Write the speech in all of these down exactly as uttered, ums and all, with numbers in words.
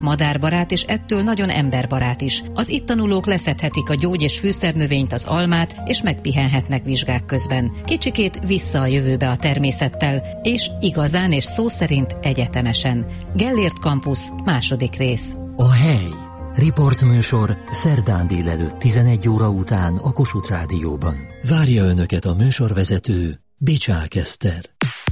Madárbarát és ettől nagyon emberbarát is. Az itt tanulók leszedhetik a gyógy- és fűszernövényt, az almát, és megpihenhetnek vizsgák közben. Kicsikét vissza a jövőbe a természettel, és igazán és szó szerint egyetemesen. Gellért Campus, második rész. A hely. Riportműsor szerdán délelőtt tizenegy óra után a Kossuth Rádióban. Várja Önöket a műsorvezető, Bicsák Eszter.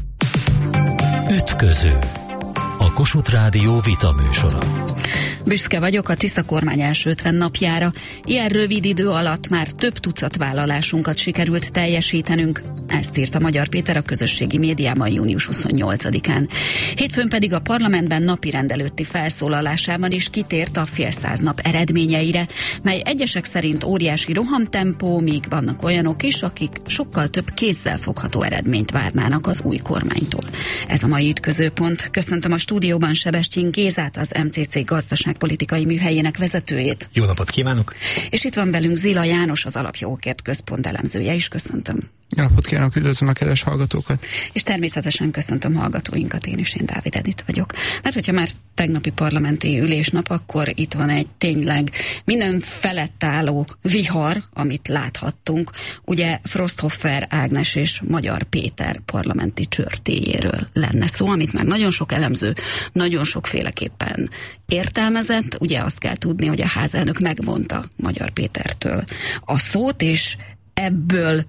Ütköző. A Kossuth Rádió vita műsora. Büszke vagyok a Tisza kormány első ötven napjára. Ilyen rövid idő alatt már több tucat vállalásunkat sikerült teljesítenünk. Ezt írta Magyar Péter a közösségi médiában június huszonnyolcadikán. Hétfőn pedig a parlamentben napirend előtti felszólalásában is kitért a félszáz nap eredményeire, mely egyesek szerint óriási rohamtempó, míg vannak olyanok is, akik sokkal több kézzel fogható eredményt várnának az új kormánytól. Ez a mai ütközőpont. Köszöntöm a stúdióban Sebestyén Gézát, az em cé cé gazdaságpolitikai műhelyének vezetőjét. Jó napot kívánok! És itt van velünk Zila János, az Alapjogokért Központ elemzője is. Köszöntöm. Jó napot kívánok, üdvözlöm a kedves hallgatókat! És természetesen köszöntöm hallgatóinkat, én is, én Dávid Edith vagyok. Hát, hogyha már tegnapi parlamenti ülésnap, akkor itt van egy tényleg minden felett álló vihar, amit láthattunk. Ugye Frosthofer Ágnes és Magyar Péter parlamenti csörtéjéről lenne szó, amit már nagyon sok elemző, nagyon sokféleképpen értelmezett. Ugye azt kell tudni, hogy a házelnök megvonta Magyar Pétertől a szót, és ebből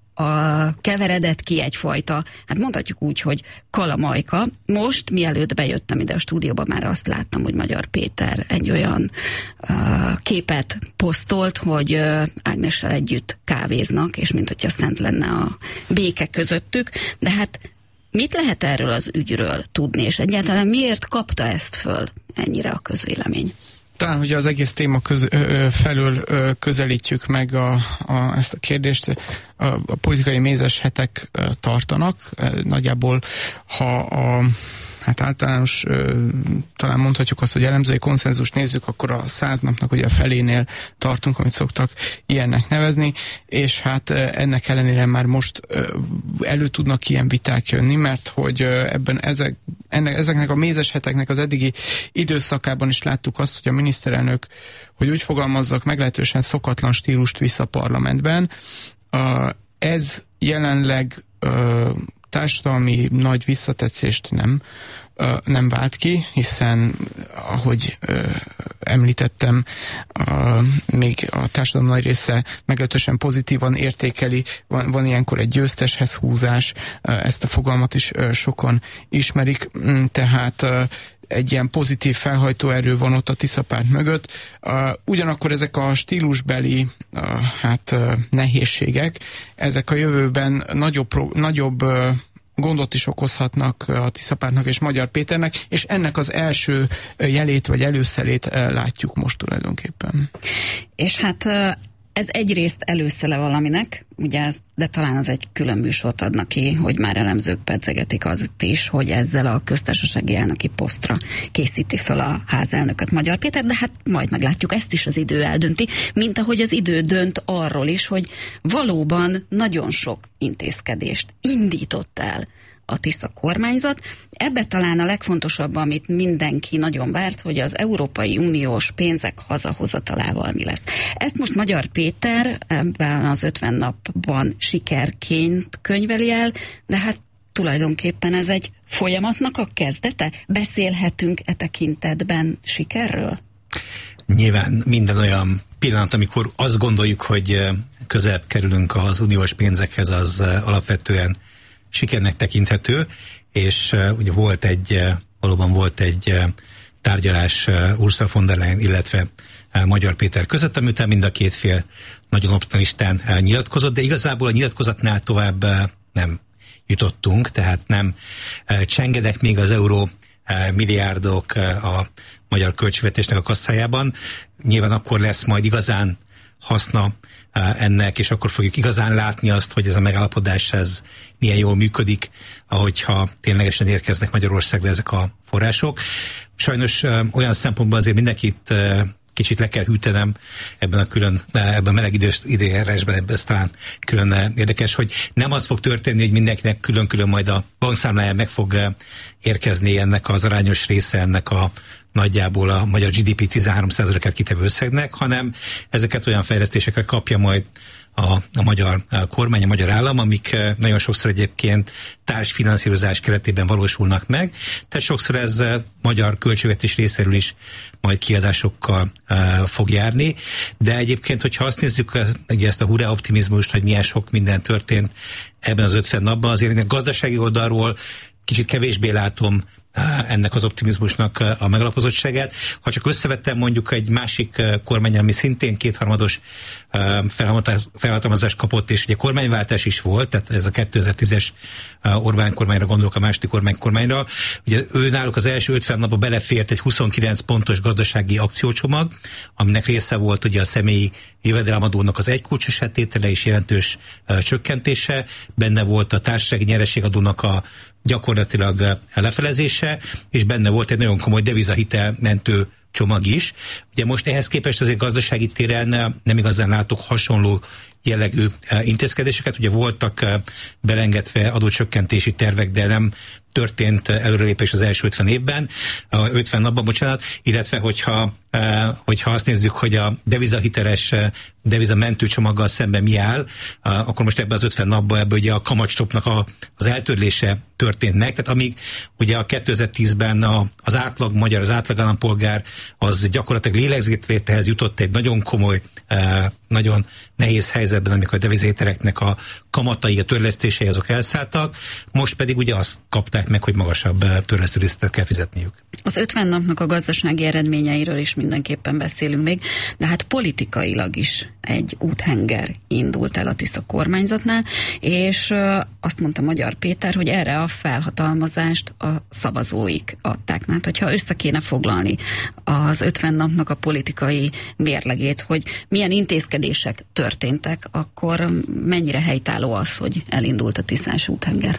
a keveredett ki egyfajta, hát mondhatjuk úgy, hogy kalamajka. Most, mielőtt bejöttem ide a stúdióba, már azt láttam, hogy Magyar Péter egy olyan uh, képet posztolt, hogy uh, Ágnessel együtt kávéznak, és mint hogyha szent lenne a béke közöttük, de hát mit lehet erről az ügyről tudni, és egyáltalán miért kapta ezt föl ennyire a közvélemény? Talán, hogy az egész téma köz, ö, felől ö, közelítjük meg a, a, ezt a kérdést. A, a politikai mézes hetek ö, tartanak. Nagyjából, ha a hát általános, ö, talán mondhatjuk azt, hogy elemzői konszenzust nézzük, akkor a száz napnak ugye a felénél tartunk, amit szoktak ilyennek nevezni, és hát ennek ellenére már most ö, elő tudnak ilyen viták jönni, mert hogy ö, ebben ezek, ennek, ezeknek a mézes heteknek az eddigi időszakában is láttuk azt, hogy a miniszterelnök, hogy úgy fogalmazzak, meglehetősen szokatlan stílust visz a parlamentben. Uh, ez jelenleg uh, társadalmi nagy visszatetszést nem, uh, nem vált ki, hiszen, ahogy uh, említettem, uh, még a társadalom nagy része meglehetősen pozitívan értékeli, van, van ilyenkor egy győzteshez húzás, uh, ezt a fogalmat is uh, sokan ismerik, tehát uh, egy ilyen pozitív felhajtóerő van ott a Tiszapárt mögött. Uh, ugyanakkor ezek a stílusbeli uh, hát, uh, nehézségek, ezek a jövőben nagyobb, nagyobb uh, gondot is okozhatnak a Tiszapártnak és Magyar Péternek, és ennek az első jelét vagy előszelét uh, látjuk most tulajdonképpen. És hát uh... ez egyrészt előszele valaminek, ugye, de talán az egy külön műsort adnak ki, hogy már elemzők pedzegetik az is, hogy ezzel a köztársasági elnöki posztra készíti fel a házelnököt Magyar Péter, de hát majd meglátjuk, ezt is az idő eldönti, mint ahogy az idő dönt arról is, hogy valóban nagyon sok intézkedést indított el a Tisza kormányzat. Ebbe talán a legfontosabb, amit mindenki nagyon várt, hogy az Európai Uniós pénzek hazahozatalával mi lesz. Ezt most Magyar Péter ebben az ötven napban sikerként könyveli el, de hát tulajdonképpen ez egy folyamatnak a kezdete? Beszélhetünk e tekintetben sikerről? Nyilván minden olyan pillanat, amikor azt gondoljuk, hogy közelebb kerülünk az uniós pénzekhez, az alapvetően sikernek tekinthető, és uh, ugye volt egy, uh, valóban volt egy uh, tárgyalás uh, Ursula von der Leyen, illetve uh, Magyar Péter között, amiután mind a két fél nagyon optimistán uh, nyilatkozott, de igazából a nyilatkozatnál tovább uh, nem jutottunk, tehát nem uh, csengedek még az euró uh, milliárdok uh, a magyar költségvetésnek a kasszájában. Nyilván akkor lesz majd igazán haszna ennek, és akkor fogjuk igazán látni azt, hogy ez a megállapodás ez milyen jól működik, ahogyha ténylegesen érkeznek Magyarországra ezek a források. Sajnos olyan szempontból azért mindenkit kicsit le kell hűtenem ebben a külön, ebben a meleg idős időjárásban, ebben ez talán külön érdekes, hogy nem az fog történni, hogy mindenkinek külön-külön majd a bankszámláján meg fog érkezni ennek az arányos része ennek a nagyjából a magyar gé dé pé tizenhárom százalékát kitevő összegnek, hanem ezeket olyan fejlesztésekre kapja majd a, a magyar a kormány, a magyar állam, amik nagyon sokszor egyébként társfinanszírozás keretében valósulnak meg. Tehát sokszor ez magyar költségvetés részéről is majd kiadásokkal uh, fog járni. De egyébként, hogyha azt nézzük, ugye ezt a hurrá optimizmust, hogy milyen sok minden történt ebben az ötven napban, azért a gazdasági oldalról kicsit kevésbé látom ennek az optimizmusnak a megalapozottságát. Ha csak összevettem mondjuk egy másik kormány, ami szintén kétharmados felhatalmazást kapott, és ugye kormányváltás is volt, tehát ez a kétezer-tízes Orbán kormányra gondolok, a második Orbán kormányra. Ugye ő náluk az első ötven napban belefért egy huszonkilenc pontos gazdasági akciócsomag, aminek része volt ugye a személyi jövedelemadónak az egykulcsos tétele és jelentős uh, csökkentése, benne volt a társasági nyereségadónak a gyakorlatilag lefelezése, és benne volt egy nagyon komoly devizahitel mentő csomag is. Ugye most ehhez képest azért gazdasági téren nem igazán látok hasonló jellegű intézkedéseket. Ugye voltak belengedve adócsökkentési tervek, de nem történt előrelépés az első ötven évben, ötven napban, bocsánat, illetve hogyha, hogyha azt nézzük, hogy a devizahiteles, devizamentő csomaggal szemben mi áll, akkor most ebben az ötven napban ebből ugye a kamatstopnak a, az eltörlése történt meg, tehát amíg ugye a kétezer-tízben a, az átlag magyar, az átlag állampolgár az gyakorlatilag lélegzetvételhez jutott egy nagyon komoly, nagyon nehéz helyzetben, amikor a devizahiteleknek a kamatai, a törlesztései azok elszálltak, most pedig ugye azt kapták meg, hogy magasabb törlesztőrészletet kell fizetniük. Az ötven napnak a gazdasági eredményeiről is mindenképpen beszélünk még, de hát politikailag is egy úthenger indult el a Tisza kormányzatnál, és azt mondta Magyar Péter, hogy erre a felhatalmazást a szavazóik adták. Hát, hogyha össze kéne foglalni az ötven napnak a politikai mérlegét, hogy milyen intézkedések történtek, akkor mennyire helytálló az, hogy elindult a tisztás úthenger?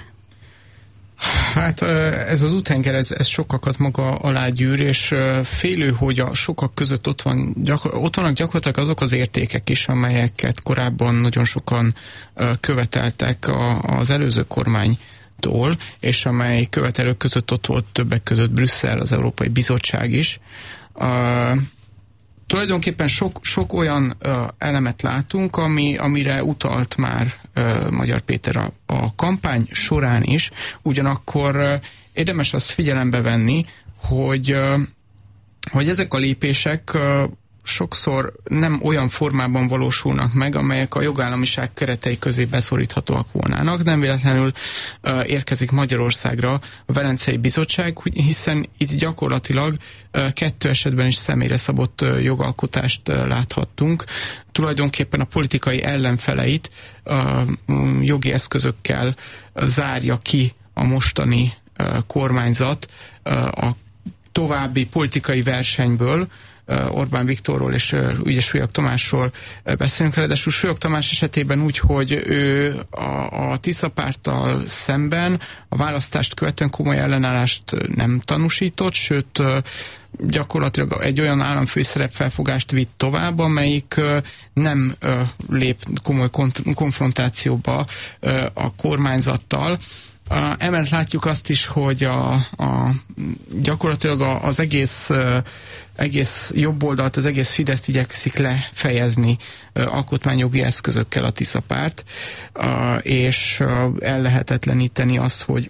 Hát ez az úthenger, ez, ez sokakat maga alá gyűr, és félő, hogy a sokak között ott, van, gyakor, ott vannak gyakorlatilag azok az értékek is, amelyeket korábban nagyon sokan követeltek az előző kormánytól, és amely követelők között ott volt többek között Brüsszel, az Európai Bizottság is. Tulajdonképpen sok, sok olyan uh, elemet látunk, ami, amire utalt már uh, Magyar Péter a, a kampány során is, ugyanakkor uh, érdemes azt figyelembe venni, hogy, uh, hogy ezek a lépések uh, sokszor nem olyan formában valósulnak meg, amelyek a jogállamiság keretei közé beszoríthatóak volnának. Nem véletlenül uh, érkezik Magyarországra a Velencei Bizottság, hiszen itt gyakorlatilag uh, kettő esetben is személyre szabott uh, jogalkotást uh, láthattunk. Tulajdonképpen a politikai ellenfeleit uh, jogi eszközökkel uh, zárja ki a mostani uh, kormányzat uh, a további politikai versenyből. Orbán Viktorról és ugye Súlyog Tamásról beszélünk, ráadásul Súlyog Tamás esetében úgy, hogy ő a, a Tisza párttal szemben a választást követően komoly ellenállást nem tanúsított, sőt gyakorlatilag egy olyan államfői szerepfelfogást vitt tovább, amelyik nem lép komoly konfrontációba a kormányzattal. Uh, emellett látjuk azt is, hogy a, a, gyakorlatilag az egész, uh, egész jobboldalt, az egész Fideszt igyekszik lefejezni uh, alkotmányjogi eszközökkel a Tisza párt, uh, és uh, ellehetetleníteni azt, hogy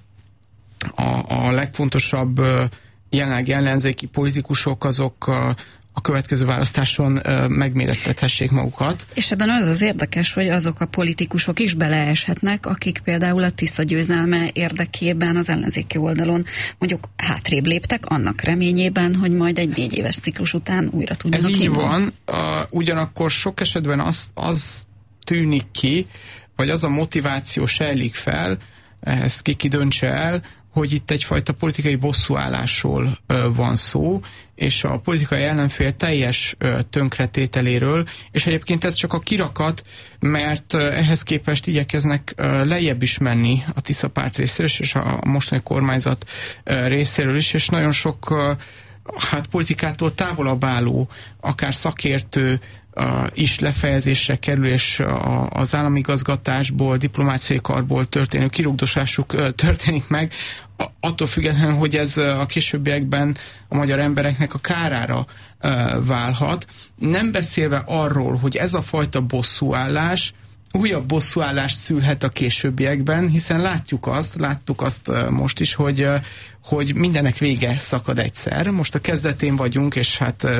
a, a legfontosabb uh, jelenlegi ellenzéki politikusok azok uh, a következő választáson uh, megmérettethessék magukat. És ebben az az érdekes, hogy azok a politikusok is beleeshetnek, akik például a Tisza győzelme érdekében az ellenzéki oldalon mondjuk hátrébb léptek, annak reményében, hogy majd egy négy éves ciklus után újra tudjanak. Ez így indulni. van, uh, ugyanakkor sok esetben az, az tűnik ki, vagy az a motiváció sejlik fel, ezt ki ki döntse el, hogy itt egyfajta politikai bosszúállásról ö, van szó, és a politikai ellenfél teljes ö, tönkretételéről, és egyébként ez csak a kirakat, mert ö, ehhez képest igyekeznek ö, lejjebb is menni a Tisza párt részéről, és a mostani kormányzat ö, részéről is, és nagyon sok ö, hát politikától távolabb álló, akár szakértő Uh, is lefejezésre kerül, és uh, az államigazgatásból, diplomáciai karból történő kirugdosásuk uh, történik meg, a, attól függetlenül, hogy ez uh, a későbbiekben a magyar embereknek a kárára uh, válhat. Nem beszélve arról, hogy ez a fajta bosszúállás újabb bosszúállást szülhet a későbbiekben, hiszen látjuk azt, láttuk azt uh, most is, hogy, uh, hogy mindenek vége szakad egyszer. Most a kezdetén vagyunk, és hát uh,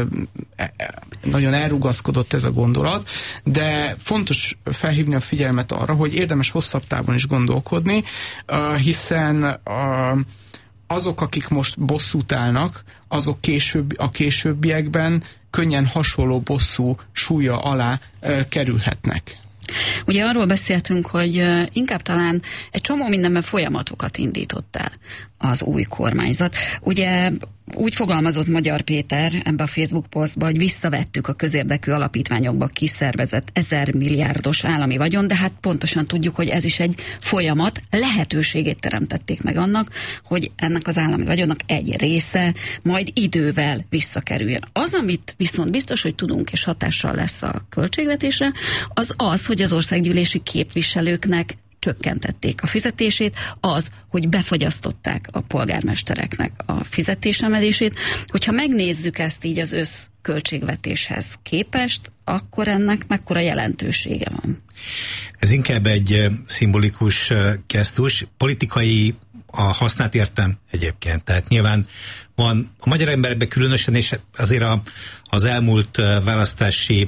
nagyon elrugaszkodott ez a gondolat, de fontos felhívni a figyelmet arra, hogy érdemes hosszabb távon is gondolkodni, uh, hiszen uh, azok, akik most bosszút állnak, azok később, a későbbiekben könnyen hasonló bosszú súlya alá uh, kerülhetnek. Ugye arról beszéltünk, hogy inkább talán egy csomó mindenben folyamatokat indított el az új kormányzat. Ugye úgy fogalmazott Magyar Péter ebbe a Facebook posztba, hogy visszavettük a közérdekű alapítványokba kiszervezett ezer milliárdos állami vagyon, de hát pontosan tudjuk, hogy ez is egy folyamat, lehetőségét teremtették meg annak, hogy ennek az állami vagyonnak egy része majd idővel visszakerüljön. Az, amit viszont biztos, hogy tudunk és hatással lesz a költségvetésre, az az, hogy az országgyűlési képviselőknek csökkentették a fizetését, az, hogy befagyasztották a polgármestereknek a fizetésemelését. Hogyha megnézzük ezt így az összköltségvetéshez képest, akkor ennek mekkora jelentősége van? Ez inkább egy szimbolikus gesztus. Politikai a hasznát értem egyébként. Tehát nyilván van a magyar emberekben különösen, és azért a, az elmúlt választási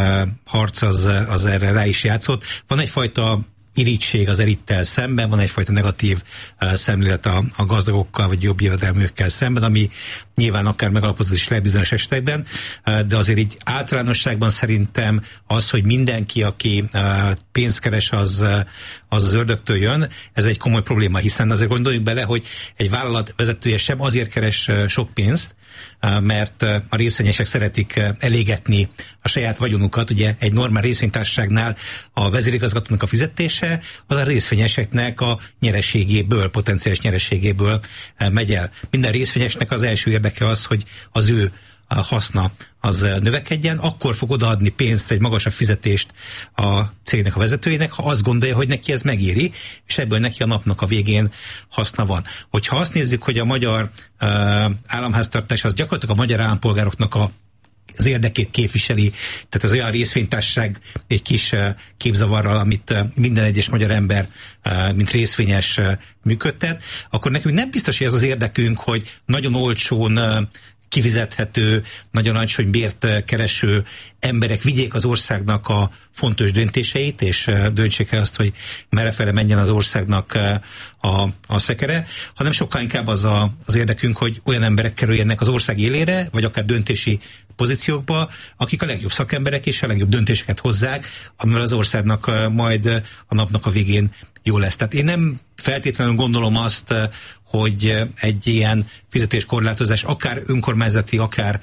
harc az, az erre rá is játszott. Van egyfajta irigység az elittel szemben, van egyfajta negatív uh, szemlélet a, a gazdagokkal vagy jobb jövedelműekkel szemben, ami nyilván akár megalapozott is lehet bizonyos esetekben, uh, de azért így általánosságban szerintem az, hogy mindenki, aki uh, pénzt keres, az, uh, az az ördögtől jön, ez egy komoly probléma, hiszen azért gondoljuk bele, hogy egy vállalat vezetője sem azért keres uh, sok pénzt, mert a részvényesek szeretik elégetni a saját vagyonukat. Ugye egy normál részvénytársaságnál a vezérigazgatónak a fizetése az a részvényeseknek a nyereségéből, potenciális nyereségéből megy el. Minden részvényesnek az első érdeke az, hogy az ő a haszna az növekedjen, akkor fog odaadni pénzt, egy magasabb fizetést a cégnek a vezetőjének, ha azt gondolja, hogy neki ez megéri, és ebből neki a napnak a végén haszna van. Hogyha azt nézzük, hogy a magyar uh, államháztartás az gyakorlatilag a magyar állampolgároknak a az érdekét képviseli, tehát ez olyan részvénytársaság egy kis uh, képzavarral, amit uh, minden egyes magyar ember, uh, mint részvényes uh, működtet, akkor nekünk nem biztos, hogy ez az érdekünk, hogy nagyon olcsón uh, kifizethető, nagyon alacsony bért kereső emberek vigyék az országnak a fontos döntéseit, és döntsék el azt, hogy merrefele menjen az országnak a, a szekere, hanem sokkal inkább az a, az érdekünk, hogy olyan emberek kerüljenek az ország élére, vagy akár döntési pozíciókba, akik a legjobb szakemberek és a legjobb döntéseket hozzák, amivel az országnak majd a napnak a végén jó lesz. Tehát én nem feltétlenül gondolom azt, hogy egy ilyen fizetéskorlátozás akár önkormányzati, akár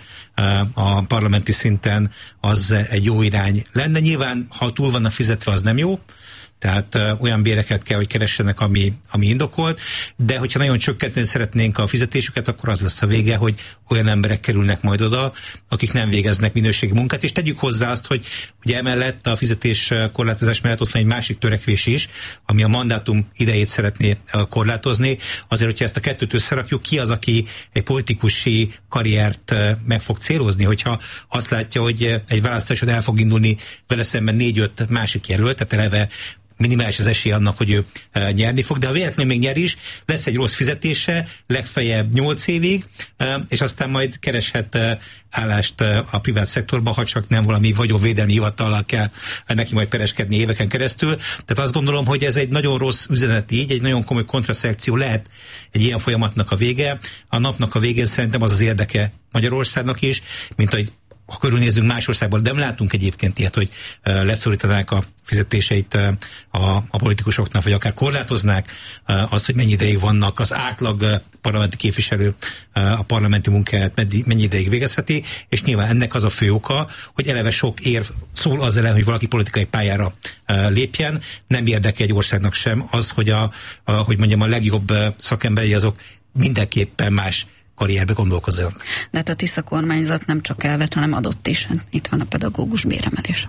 a parlamenti szinten az egy jó irány lenne. Nyilván, ha túl vannak fizetve, az nem jó, tehát uh, olyan béreket kell, hogy keressenek, ami, ami indokolt, de hogyha nagyon csökkenteni szeretnénk a fizetésüket, akkor az lesz a vége, hogy olyan emberek kerülnek majd oda, akik nem végeznek minőségi munkát, és tegyük hozzá azt, hogy ugye emellett a fizetés korlátozás mellett ott van egy másik törekvés is, ami a mandátum idejét szeretné korlátozni. Azért, hogyha ezt a kettőt összerakjuk, ki az, aki egy politikusi karriert meg fog célozni, hogyha azt látja, hogy egy választáson el fog indulni vele szemben négy-öt másik jelölt, tehát eleve minimális az esély annak, hogy ő e, nyerni fog, de ha véletlenül még nyer is, lesz egy rossz fizetése, legfeljebb nyolc évig, e, és aztán majd kereshet e, állást e, a privát szektorban, ha csak nem valami vagyonvédelmi hivatallal kell e, neki majd pereskedni éveken keresztül. Tehát azt gondolom, hogy ez egy nagyon rossz üzenet így, egy nagyon komoly kontraszekció lehet egy ilyen folyamatnak a vége. A napnak a végén szerintem az az érdeke Magyarországnak is, mint ahogy ha körülnézzünk más országból, de nem látunk egyébként ilyet, hogy uh, leszorítanák a fizetéseit uh, a, a politikusoknak, vagy akár korlátoznák uh, azt, hogy mennyi ideig vannak az átlag uh, parlamenti képviselő uh, a parlamenti munkáját mennyi, mennyi ideig végezheti, és nyilván ennek az a fő oka, hogy eleve sok érv szól az ellen, hogy valaki politikai pályára uh, lépjen. Nem érdeke egy országnak sem az, hogy a, a hogy mondjam, a legjobb uh, szakemberei azok mindenképpen más karrierbe gondolkozzanak. De hát a Tisza kormányzat nem csak elvet, hanem adott is. Itt van a pedagógus béremelés.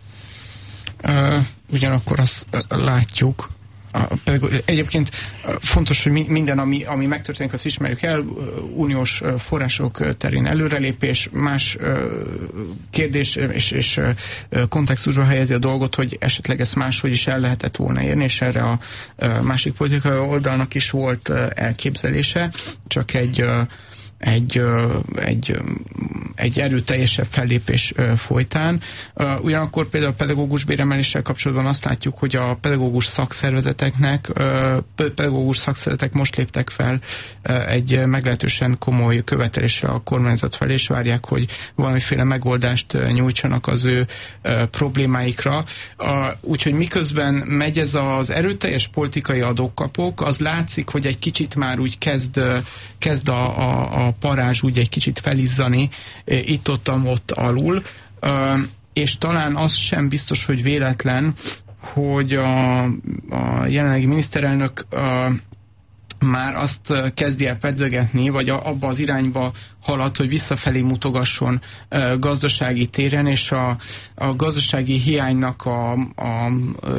Uh, ugyanakkor azt látjuk, egyébként fontos, hogy minden, ami, ami megtörténik, azt ismerjük el, uniós források terén előrelépés, más kérdés és, és kontextusba helyezi a dolgot, hogy esetleg ezt máshogy is el lehetett volna érni, és erre a másik politikai oldalnak is volt elképzelése, csak egy egy, egy, egy erőteljesebb fellépés folytán. Ugyanakkor például a pedagógus béremeléssel kapcsolatban azt látjuk, hogy a pedagógus szakszervezeteknek, pedagógus szakszervezetek most léptek fel egy meglehetősen komoly követelésre a kormányzat felé, és várják, hogy valamiféle megoldást nyújtsanak az ő problémáikra. Úgyhogy miközben megy ez az erőteljes politikai adókapok, az látszik, hogy egy kicsit már úgy kezd, kezd a, a, a parázs úgy egy kicsit felizzani itt-ott, ott alul, és talán az sem biztos, hogy véletlen, hogy a, a jelenlegi miniszterelnök már azt kezdi el pedzegetni, vagy abba az irányba halad, hogy visszafelé mutogasson uh, gazdasági téren, és a, a gazdasági hiánynak a, a, a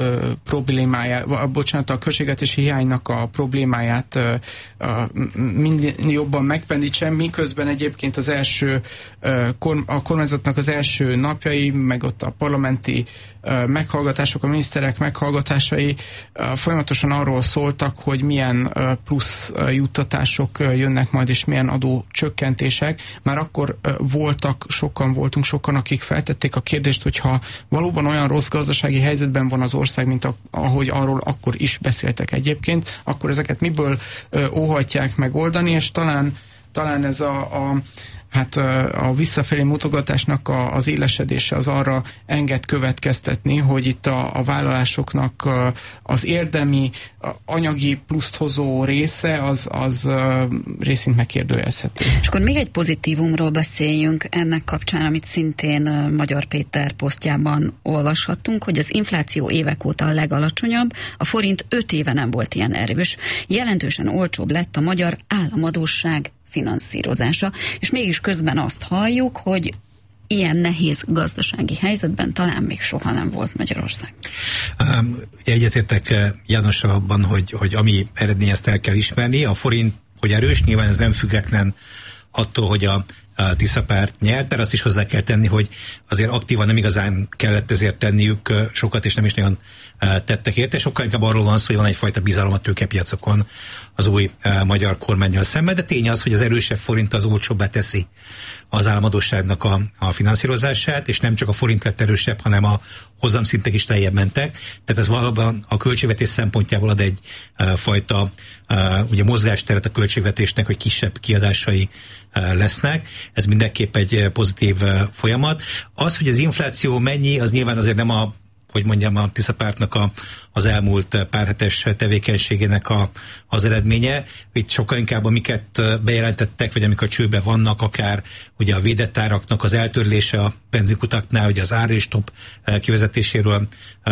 problémáját, bocsánat, a költségvetési hiánynak a problémáját uh, uh, mind jobban megpendítsen, miközben egyébként az első uh, kor, a kormányzatnak az első napjai, meg ott a parlamenti uh, meghallgatások, a miniszterek meghallgatásai uh, folyamatosan arról szóltak, hogy milyen uh, plusz uh, juttatások uh, jönnek majd, és milyen adócsökkentés. Már akkor voltak, sokan voltunk, sokan, akik feltették a kérdést, hogyha valóban olyan rossz gazdasági helyzetben van az ország, mint a, ahogy arról akkor is beszéltek egyébként, akkor ezeket miből óhajtják megoldani, és talán, talán ez a, a hát a visszafelé mutogatásnak a, az élesedése az arra enged következtetni, hogy itt a, a vállalásoknak az érdemi, anyagi pluszt hozó része az, az részint megkérdőjelezhető. És akkor még egy pozitívumról beszéljünk ennek kapcsán, amit szintén Magyar Péter posztjában olvashattunk, hogy az infláció évek óta a legalacsonyabb, a forint öt éve nem volt ilyen erős. Jelentősen olcsóbb lett a magyar államadósság finanszírozása, és mégis közben azt halljuk, hogy ilyen nehéz gazdasági helyzetben talán még soha nem volt Magyarország. Um, ugye egyetértek Jánossal abban, hogy, hogy ami eredmény, ezt el kell ismerni. A forint, hogy erős, nyilván ez nem független attól, hogy a a Tisza párt nyert, mert azt is hozzá kell tenni, hogy azért aktívan nem igazán kellett ezért tenniük sokat, és nem is nagyon tettek érte. Sokkal inkább arról van szó, hogy van egyfajta bizalom a tőkepiacokon az új magyar kormánnyal szemben, de tény az, hogy az erősebb forint az olcsóbbá teszi az államadósságnak a, a finanszírozását, és nem csak a forint lett erősebb, hanem a hozamszintek is lejjebb mentek. Tehát ez valóban a költségvetés szempontjából ad egy uh, fajta uh, ugye mozgásteret a költségvetésnek, hogy kisebb kiadásai uh, lesznek. Ez mindenképp egy pozitív uh, folyamat. Az, hogy az infláció mennyi, az nyilván azért nem a hogy mondjam, a Tisza pártnak a, az elmúlt pár hetes tevékenységének a, az eredménye. Itt sokkal inkább amiket bejelentettek, vagy amikor csőbe vannak, akár ugye a védett áraknak az eltörlése a benzinkutaknál, ugye az árstop kivezetéséről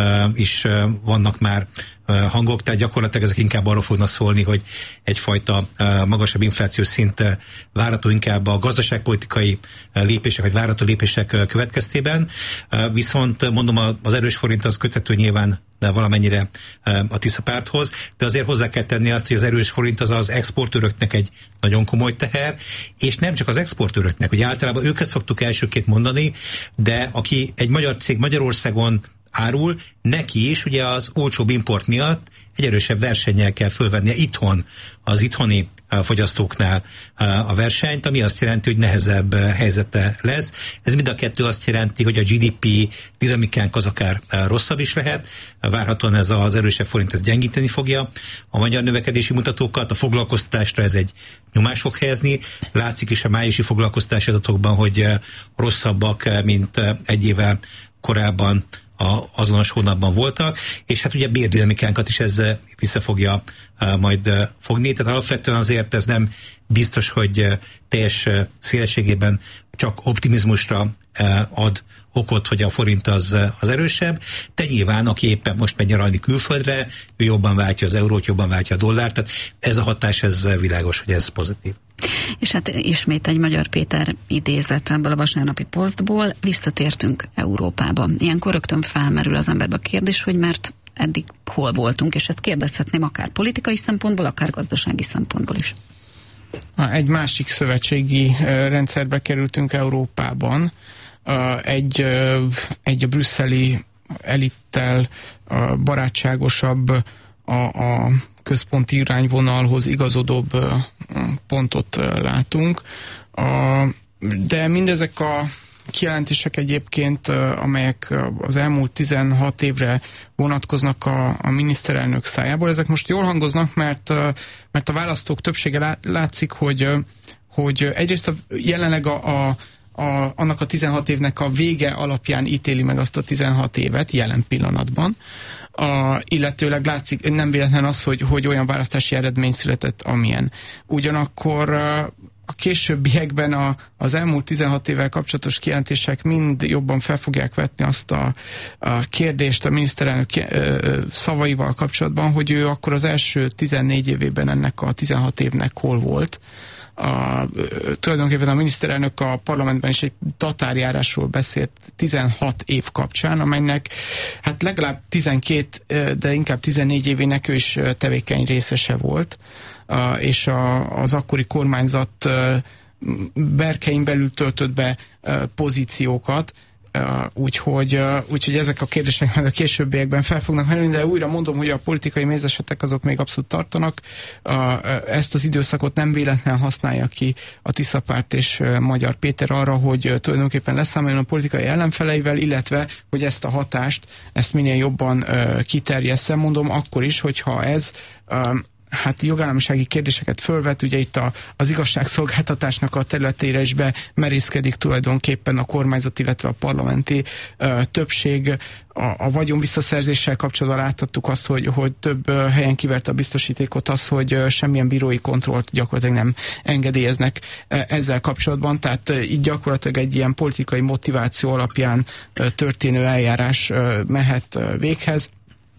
is vannak már hangok, tehát gyakorlatilag ezek inkább arról fognak szólni, hogy egyfajta magasabb inflációs szint várható inkább a gazdaságpolitikai lépések, vagy várható lépések következtében. Viszont mondom, az erős forint az köthető nyilván de valamennyire a Tisza párthoz, de azért hozzá kell tenni azt, hogy az erős forint az az exportőröknek egy nagyon komoly teher, és nem csak az exportőröknek, hogy általában őket szoktuk elsőként mondani, de aki egy magyar cég Magyarországon árul, neki is ugye az olcsóbb import miatt egy erősebb versennyel kell fölvennie itthon, az itthoni fogyasztóknál a versenyt, ami azt jelenti, hogy nehezebb helyzete lesz. Ez mind a kettő azt jelenti, hogy a gé dé pé dinamikánk az akár rosszabb is lehet. Várhatóan ez az erősebb forint ez gyengíteni fogja a magyar növekedési mutatókat, a foglalkoztatásra ez egy nyomás fog helyezni. Látszik is a májusi foglalkoztatási adatokban, hogy rosszabbak, mint egy évvel korábban a azonos hónapban voltak, és hát ugye bérdinamikánkat is ez vissza fogja uh, majd uh, fogni, tehát alapvetően azért ez nem biztos, hogy uh, teljes uh, szélességében csak optimizmusra uh, ad okot, hogy a forint az, uh, az erősebb, de nyilván, aki éppen most megy nyaralni külföldre, ő jobban váltja az eurót, jobban váltja a dollárt, tehát ez a hatás, ez világos, hogy ez pozitív. És hát ismét egy Magyar Péter idézet ebből a vasárnapi posztból, visszatértünk Európába. Ilyenkor rögtön felmerül az emberbe a kérdés, hogy mert eddig hol voltunk, és ezt kérdezhetném akár politikai szempontból, akár gazdasági szempontból is. Egy másik szövetségi rendszerbe kerültünk Európában, egy, egy brüsszeli elittel barátságosabb, a, a központi irányvonalhoz igazodóbb pontot látunk. De mindezek a kijelentések egyébként, amelyek az elmúlt tizenhat évre vonatkoznak a, a miniszterelnök szájából, ezek most jól hangoznak, mert, mert a választók többsége látszik, hogy, hogy egyrészt a, jelenleg a, a A, annak a tizenhat évnek a vége alapján ítéli meg azt a tizenhat évet jelen pillanatban. A, illetőleg látszik, nem véletlen az, hogy, hogy olyan választási eredmény született, amilyen. Ugyanakkor a későbbiekben a, az elmúlt tizenhat évvel kapcsolatos kijelentések mind jobban fel fogják vetni azt a, a kérdést a miniszterelnök szavaival kapcsolatban, hogy ő akkor az első tizennégy évében ennek a tizenhat évnek hol volt. A, tulajdonképpen a miniszterelnök a parlamentben is egy tatárjárásról beszélt tizenhat év kapcsán, amelynek hát legalább tizenkét, de inkább tizennégy évének ő is tevékeny részese volt, és a, az akkori kormányzat berkein belül töltött be pozíciókat, úgyhogy, úgyhogy ezek a kérdések meg a későbbiekben fel fognak merülni, de újra mondom, hogy a politikai mézesetek azok még abszolút tartanak. Ezt az időszakot nem véletlen használja ki a Tiszapárt és Magyar Péter arra, hogy tulajdonképpen leszámoljon a politikai ellenfeleivel, illetve, hogy ezt a hatást, ezt minél jobban kiterjessze, mondom, akkor is, hogyha ez hát jogállamisági kérdéseket fölvet, ugye itt a, az igazságszolgáltatásnak a területére is bemerészkedik tulajdonképpen a kormányzat, illetve a parlamenti ö, többség. A, a vagyon visszaszerzéssel kapcsolatban láthattuk azt, hogy, hogy több ö, helyen kiverte a biztosítékot az, hogy ö, semmilyen bírói kontrollt gyakorlatilag nem engedélyeznek ö, ezzel kapcsolatban, tehát ö, így gyakorlatilag egy ilyen politikai motiváció alapján ö, történő eljárás ö, mehet ö, véghez.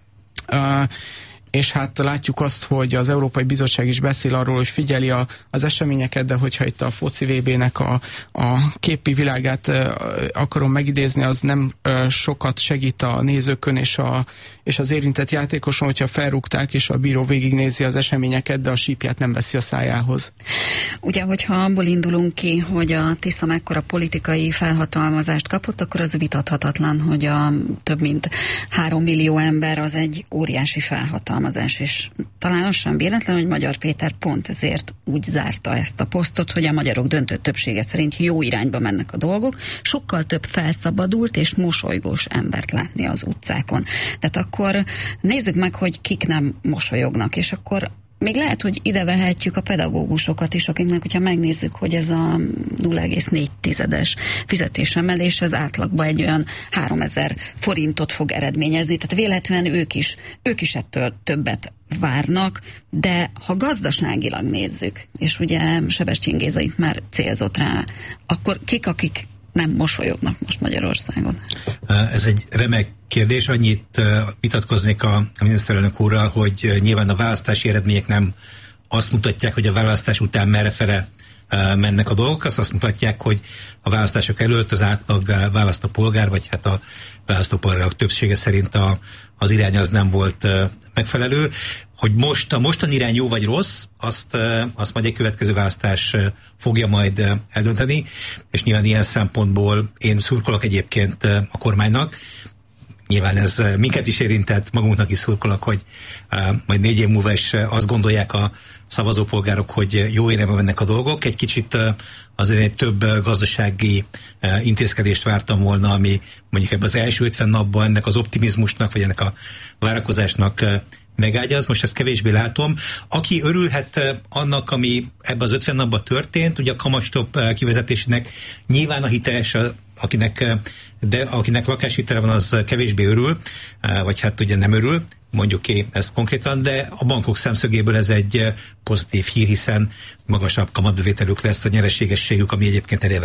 Ö, és hát látjuk azt, hogy az Európai Bizottság is beszél arról, hogy figyeli a, az eseményeket, de hogyha itt a foci vé bének a, a képi világát e, akarom megidézni, az nem e, sokat segít a nézőkön és, a, és az érintett játékoson, hogyha felrúgták, és a bíró végignézi az eseményeket, de a sípját nem veszi a szájához. Ugye, hogyha abból indulunk ki, hogy a Tisza mekkora politikai felhatalmazást kapott, akkor az vitathatatlan, hogy a több mint három millió ember az egy óriási felhatalmazás. És talán az sem véletlen, hogy Magyar Péter pont ezért úgy zárta ezt a posztot, hogy a magyarok döntő többsége szerint jó irányba mennek a dolgok, sokkal több felszabadult és mosolygós embert látni az utcákon. Tehát akkor nézzük meg, hogy kik nem mosolyognak, és akkor még lehet, hogy ide vehetjük a pedagógusokat is, akiknek, hogyha megnézzük, hogy ez a nulla egész négy tizedes fizetésemelés az átlagban egy olyan háromezer forintot fog eredményezni, tehát véletlenül ők is, ők is ettől többet várnak, de ha gazdaságilag nézzük, és ugye Sebestyén Géza itt már célzott rá, akkor kik, akik nem mosolyognak most Magyarországon? Ez egy remek kérdés. Annyit vitatkoznék a miniszterelnök úrral, hogy nyilván a választási eredmények nem azt mutatják, hogy a választás után merrefele mennek a dolgok, azt azt mutatják, hogy a választások előtt az átlag választópolgár, vagy hát a választópolgárok többsége szerint a, az irány az nem volt megfelelő. Hogy most a mostani irány jó vagy rossz, azt, azt majd egy következő választás fogja majd eldönteni, és nyilván ilyen szempontból én szurkolok egyébként a kormánynak. Nyilván ez minket is érintett, magunknak is szurkolok, hogy uh, majd négy év múlva is azt gondolják a szavazópolgárok, hogy jó irányba mennek a dolgok. Egy kicsit uh, azért egy több uh, gazdasági uh, intézkedést vártam volna, ami mondjuk ebben az első ötven napban ennek az optimizmusnak, vagy ennek a várakozásnak uh, megágyaz. Most ezt kevésbé látom. Aki örülhet uh, annak, ami ebben az ötven napban történt, ugye a kamatstop uh, kivezetésének nyilván a hiteles, uh, akinek uh, de akinek lakáshitele van, az kevésbé örül, vagy hát ugye nem örül, mondjuk ki ezt konkrétan, de a bankok szemszögéből ez egy pozitív hír, hiszen magasabb kamatbevételük lesz, a nyereségességük, ami egyébként eleve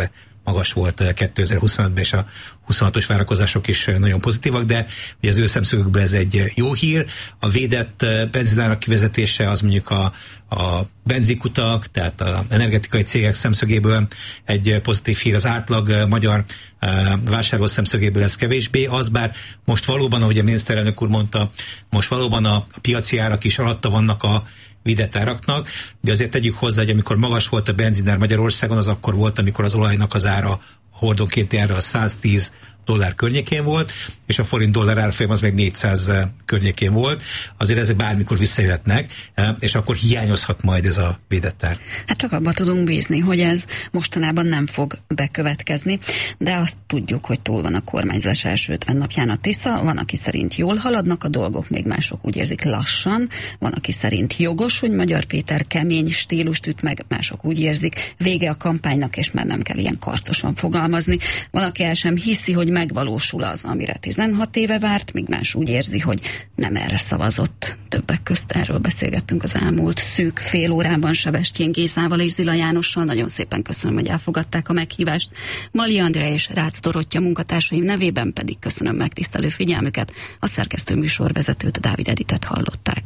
magas volt kétezer-huszonötben, és a huszonhatos várakozások is nagyon pozitívak, de ugye az ő szemszögükből ez egy jó hír. A védett benzinárak kivezetése az mondjuk a, a benzikutak, tehát az energetikai cégek szemszögéből egy pozitív hír, az átlag magyar vásárló szemszögéből ez kevésbé, az bár most valóban, ahogy a miniszterelnök úr mondta, most valóban a, a piaci árak is alatta vannak a védett áraknak, de azért tegyük hozzá, hogy amikor magas volt a benzinár Magyarországon, az akkor volt, amikor az olajnak az ára hordonkénti ára a száztíz dollár környékén volt, és a forint dollár árfolyam az meg négyszáz környékén volt. Azért ezek bármikor visszajöhetnek, és akkor hiányozhat majd ez a védett ár. Hát csak abba tudunk bízni, hogy ez mostanában nem fog bekövetkezni, de azt tudjuk, hogy túl van a kormányzás első ötven napján a Tisza, van, aki szerint jól haladnak a dolgok, még mások úgy érzik lassan, van, aki szerint jogos, hogy Magyar Péter kemény stílust üt meg, mások úgy érzik, vége a kampánynak, és már nem kell ilyen karcosan fogalmazni. Van, aki el sem hiszi, hogy megvalósul az, amire tizenhat éve várt, míg más úgy érzi, hogy nem erre szavazott. Többek közt erről beszélgettünk az elmúlt szűk fél órában Sebestyén Gézával és Zila Jánossal. Nagyon szépen köszönöm, hogy elfogadták a meghívást. Mali Andrea és Rácz Dorottya munkatársaim nevében pedig köszönöm megtisztelő figyelmüket. A szerkesztő műsorvezetőt, Dávid Editet hallották.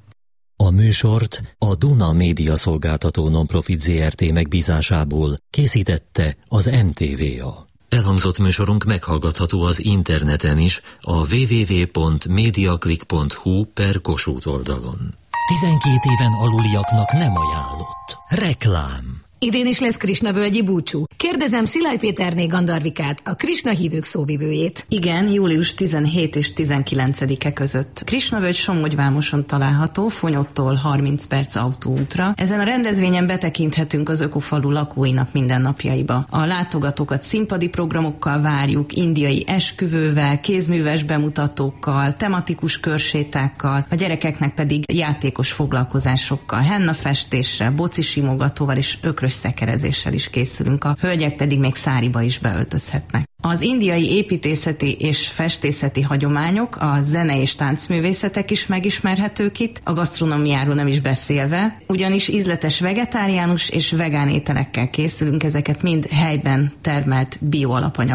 A műsort a Duna Média Szolgáltató Nonprofit zé er té megbízásából készítette az em té vé á. Elhangzott műsorunk meghallgatható az interneten is a double-u double-u double-u pont mediaclick pont hu per Kossuth oldalon. tizenkét éven aluliaknak nem ajánlott. Reklám. Idén is lesz Krisna-völgyi búcsú. Kérdezem Szilágy Péterné Gandarvikát, a Krisna hívők szóvivőjét. Igen, július tizenhetedike és tizenkilencedike között. Krisna-völgy Somogyvámoson található, Fonyottól harminc perc autóútra. Ezen a rendezvényen betekinthetünk az ökofalu lakóinak mindennapjaiba. A látogatókat színpadi programokkal várjuk, indiai esküvővel, kézműves bemutatókkal, tematikus körsétákkal, a gyerekeknek pedig játékos foglalkozásokkal, hennafestésre, bocisimogatóval és ökrös szekerezéssel is készülünk, a hölgyek pedig még száriba is beöltözhetnek. Az indiai építészeti és festészeti hagyományok, a zene és táncművészetek is megismerhetők itt, a gasztronómiáról nem is beszélve, ugyanis ízletes vegetáriánus és vegán ételekkel készülünk, ezeket mind helyben termelt bioalapanyag